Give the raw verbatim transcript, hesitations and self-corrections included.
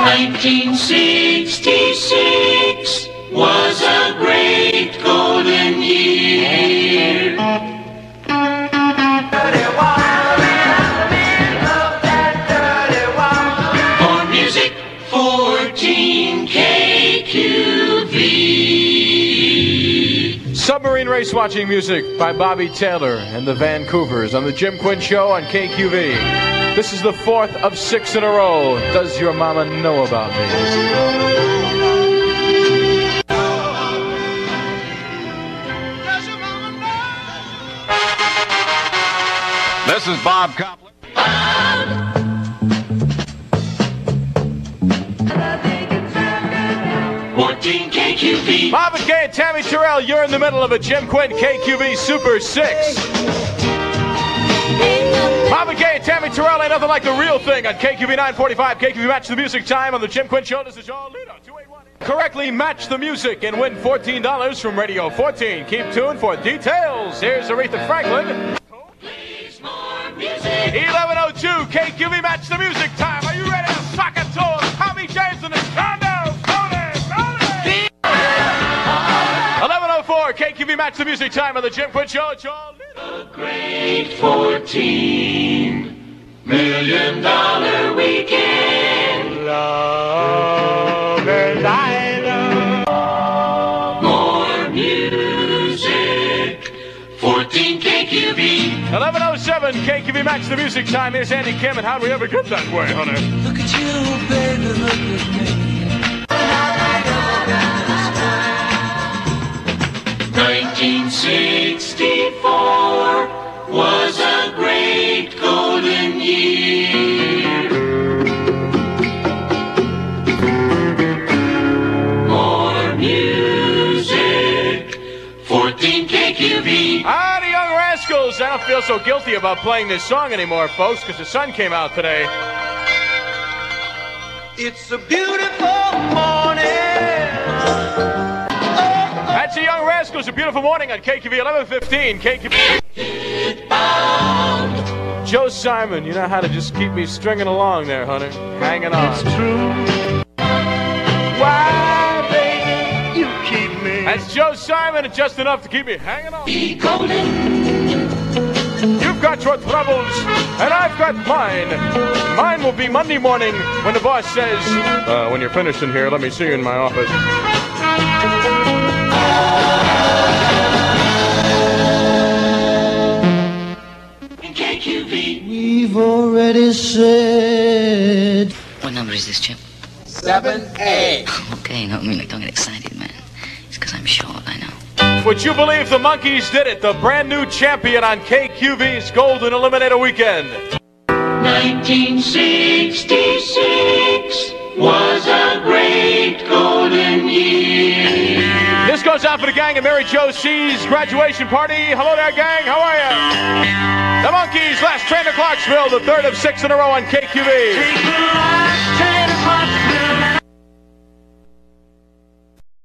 nineteen sixty-six was a great golden year. For music, fourteen K Q V. Submarine race watching music by Bobby Taylor and the Vancouvers on the Jim Quinn Show on K Q V. This is the fourth of six in a row. Does your mama know about me? This is Bob Copland. fourteen K Q V. Bob and Kay and Tammy Terrell, you're in the middle of a Jim Quinn K Q V Super six. Bob and Kay and Tammy Terrell, ain't nothing like the real thing on K Q V nine forty-five. K Q V Match the Music time on the Jim Quinn Show. This is Joel Lito. two eight one. Correctly match the music and win fourteen dollars from Radio fourteen. Keep tuned for details. Here's Aretha Franklin. Plays more music. eleven oh two, K Q V Match the Music time. Are you ready to sock it to him? Tommy James in the condo. eleven oh four, K Q V Match the Music time on the Jim Quinn Show. Joel Lito. A great fourteen million dollar weekend. Love and I love. More music. fourteen K Q V. eleven oh seven, K Q V Match the Music time. Here's Andy Kim, and how'd we ever get that way, honey? Look at you, baby, look at me. nineteen sixty-four was a great golden year. More music. fourteen K Q V. Ah, the Young Rascals. I don't feel so guilty about playing this song anymore, folks, because the sun came out today. It's a beautiful morning. That's the Young Rascals. A beautiful morning on K Q V eleven fifteen. K Q V. Joe Simon, you know how to just keep me stringing along there, honey. Hanging on. It's true. Why, baby, You keep me. that's Joe Simon, and just enough to keep me hanging on. Be golden. You've got your troubles, and I've got mine. Mine will be Monday morning when the boss says, uh, when you're finished in here, let me see you in my office. K Q V. We've already said. What number is this, Chip? seven A. Okay, no, I mean, like, don't get excited, man. It's because I'm short, I know. Would you believe the Monkees did it? The brand new champion on K Q V's Golden Eliminator Weekend. nineteen sixty-six was a great golden year. This goes out for the gang at Mary Jo C's graduation party. Hello there, gang. How are you? The Monkees, last train to Clarksville, the third of six in a row on K Q V. Take the last